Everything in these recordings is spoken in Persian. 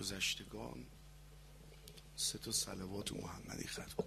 گذشتگان 3 تا صلوات محمدی ختم.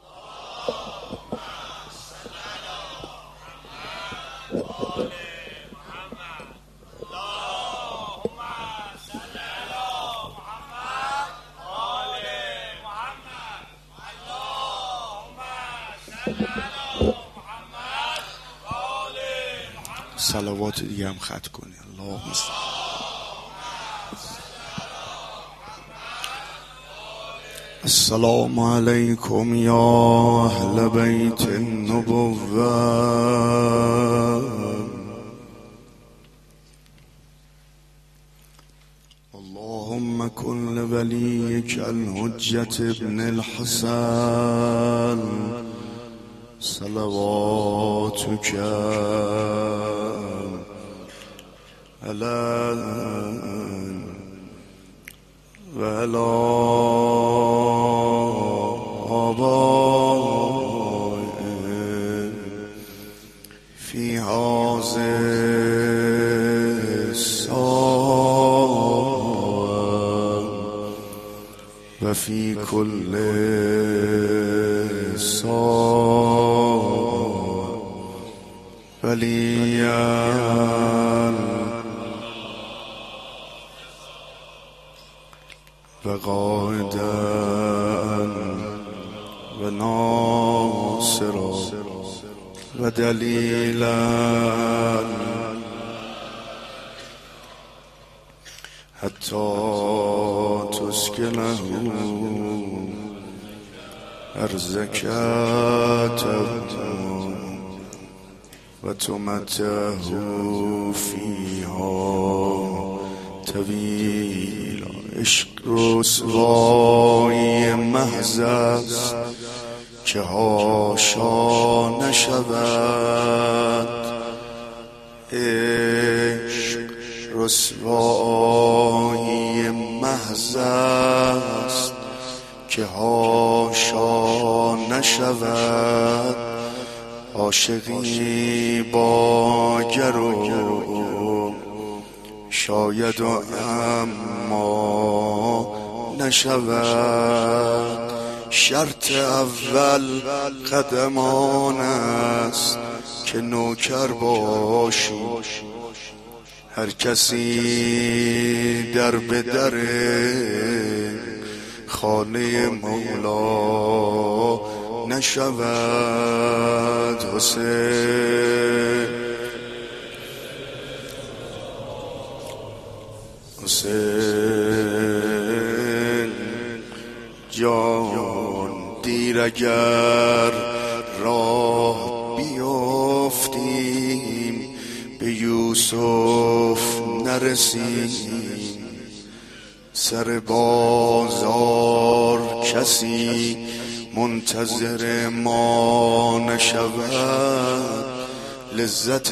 صلوات دیگه هم ختم کنی. اللهم السلام علیکم یا اهل بیت النبوة اللهم کن لولیک الحجة ابن الحسن صلواتك على وعلى آبائه في هذه الساعة وفي كل ساعة وليا وقائدا وناصرا ودليلا حتى تسكنه أرزك وتمتعه فيها طويلا. عشق رسوایی محض است که حاشا نشود. عشق رسوایی محض است که حاشا نشود. عاشقی با گرو شاید و اما نشود. شرط اول قدمان است که نوکر باشی. هر کسی در به در خانه مولا نشود. حسین جان دیر اگر راه بیافتیم به یوسف نرسیم. سر بازار کسی منتظر ما نشود. لذت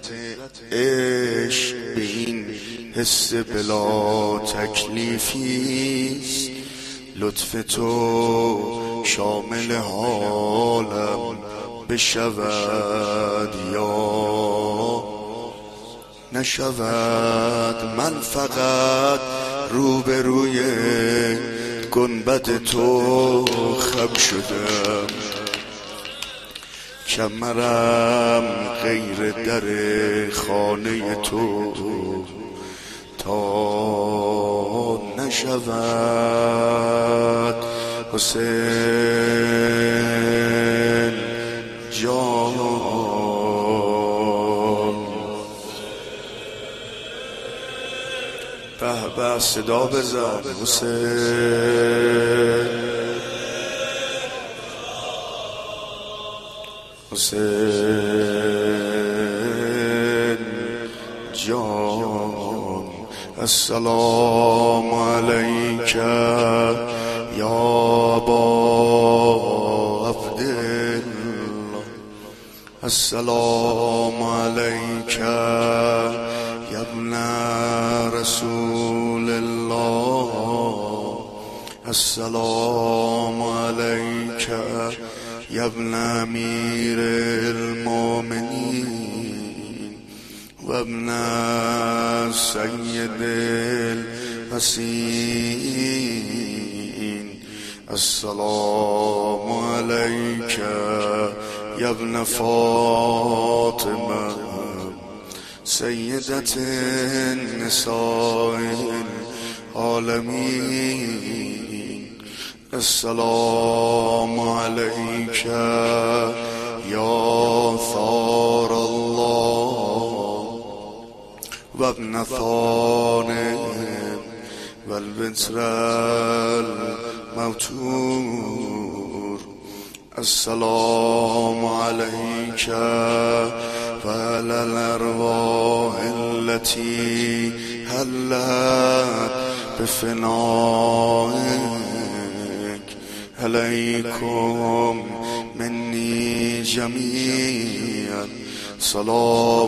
عشق به این حس بلا تکلیفیست. لطف تو شامل حالم بشود یا نشود. من فقط روبروی گنبد تو خم شدم. کمرم غیر در خانه تو تا نشود. حسین جان به به صدا بزن. حسین جان السلام علیک یا ابا عبدالله. السلام علیک یا ابن رسول الله. السلام علیک یا ابن امیر المؤمنین و ابن سید المسیح السلام عليك يا ابن فاطمة سيدة النساء العالمين. السلام عليك يا ثار الله وابن ثانم والبتر الموتور. السلام عليك وعلى الأرواح التي هلت بفنائك. عليكم مني جميعا سلام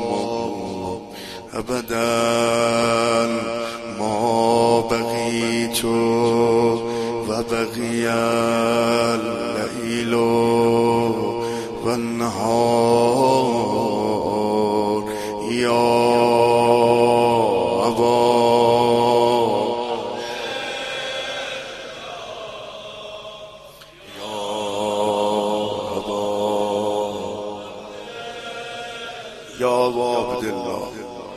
أبدا ما بقيت وبقي الليل والنهار يا أبا يا أبا عبد الله.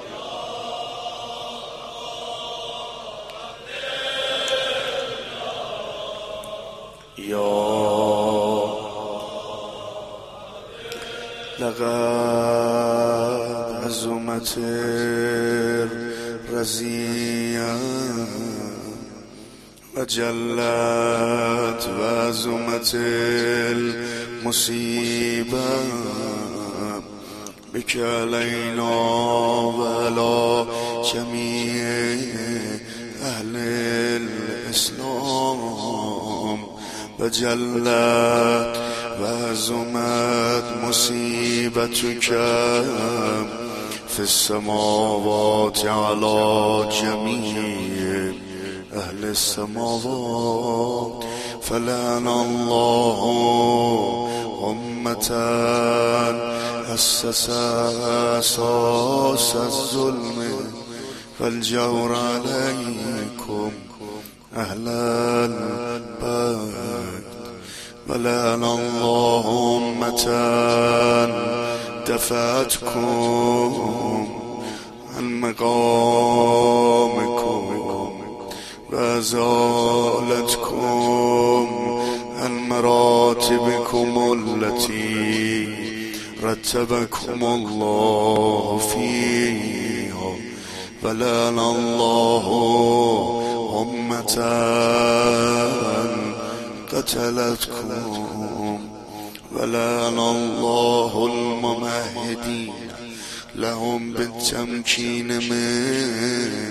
لقد عزمت الرزية وجلت وعزمت المصيبة بك علينا وعلى جميع أهل الإسلام. وجلت وعزمت مصيبتك في السماوات على جميع أهل السماوات. فلعن الله أمة أسس أساس الظلم والجور عليكم أهل البيت. ولعن الله أمة دفعتكم عن مقامكم وأزالتكم عن مراتبكم التي رتبكم الله فيها. ولعن الله أمة قتلتكم. ولعن الله الممهدين لهم بالتمكين من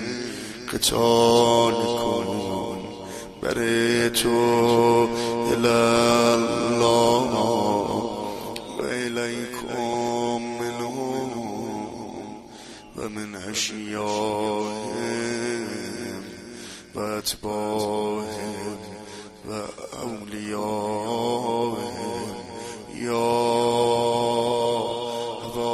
قتالكم. بريت إلى الله وإليكم منهم ومن عشيائهم وأتباعهم وأوليائهم يا أبا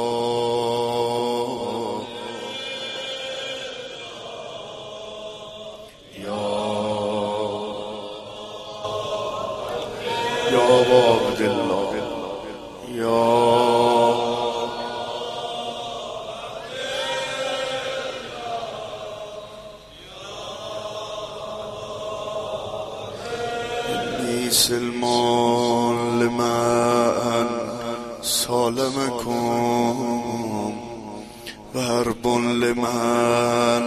عبد الله سلمان لمن سالمكم وحرب لمن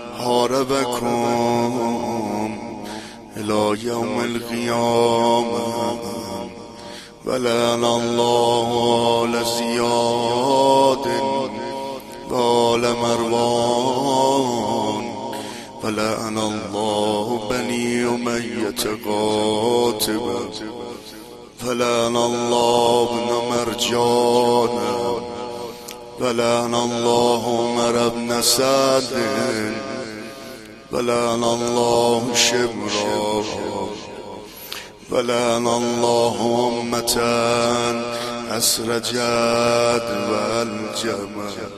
حاربكم إلى يوم القيامة. ولعن الله آل زياد وآل مروان. ولعن الله بني أمية قاتبا. فلعن الله ابن مرجان. ولعن الله عمر بن سعد. ولعن الله شبرا. ولعن الله أمة أسرجت والجمل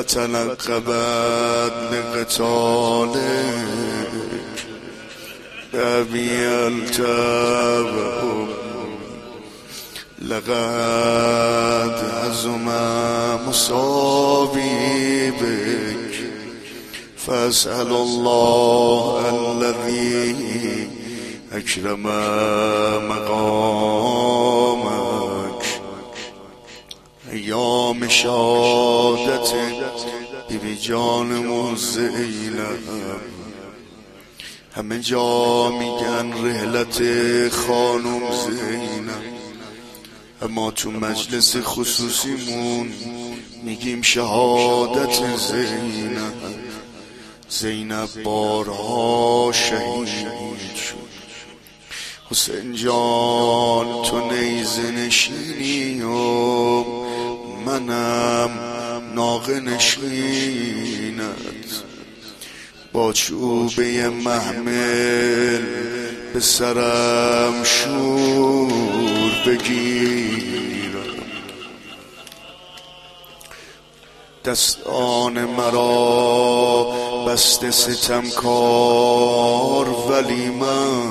وتنقبت لقتالك أبي التابهم لقد هزم مصابي بك فاسأل الله الذي أكرم مقامك ایام شهادت بیبی جانمون زینب همه جا میگن رحلت خانم زینب، اما تو مجلس خصوصیمون میگیم شهادت زینب. زینب بارها شهید شد. حسین جان تو نیزه نشینی و منم ناقه نشینت، با چوبه محمل به سرم شور بگیرم. دستان مرا بسته ستمکار، ولی من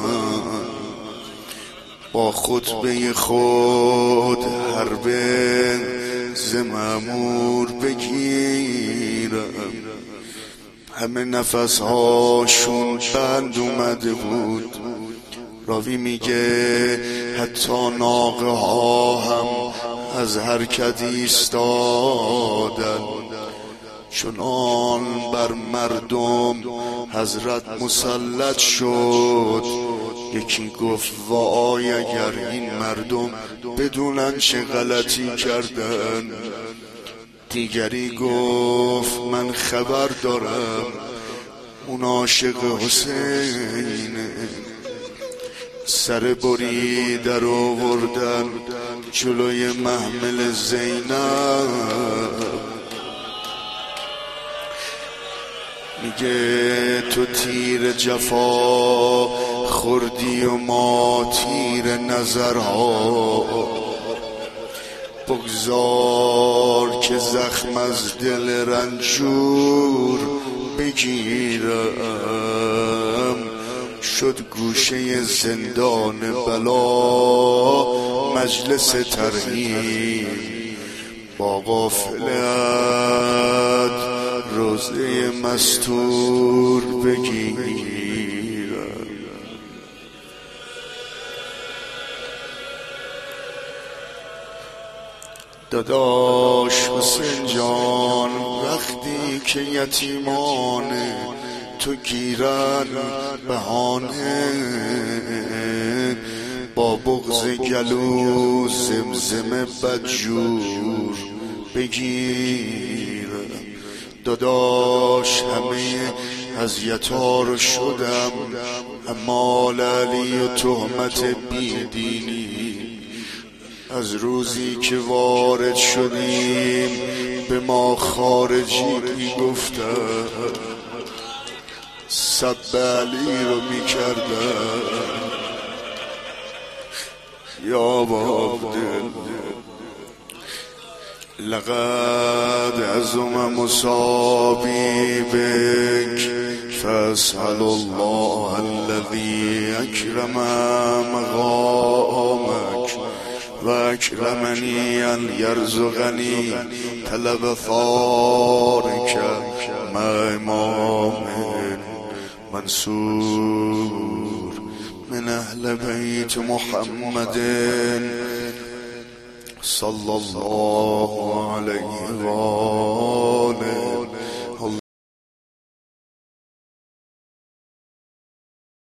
با خطبه خود حربه ز مأمور بگیرم. همه نفسهاشون بند اومده بود. راوی میگه حتی ناقه ها هم از حرکت ایستادن، چنان بر مردم حضرت مسلط شد. یکی گفت وای اگر این مردم بدونن چه غلطی کردن. دیگری گفت من خبر دارم اون عاشق حسینه. سر بری در آوردن جلوی محمل زینب. میگه تو تیر جفا خوردی و ما تیر نظرها، بگذار که زخم از دل رنجور بگیرم. شد گوشه زندان بلا مجلس ترحیم، با غافلت روزه مستور بگیرم. داداش حسین جان وقتی که یتیمانه تو گیرن بهانه، با بغض گلو زمزمه بدجور بگیر. داداش همه اذیت‌ها رو شدم، اما علی و تهمت بیدینی. از روزی که وارد شدیم به ما خارجی گفتن، سب علی رو میکردن. یا بابدل لقد عظم مصابي بك فاسأل الله الذي أكرم مقامك وأكرمني أن يرزقني طلب ثارك مع إمام منصور من أهل بيت محمد صلى الله عليه وآله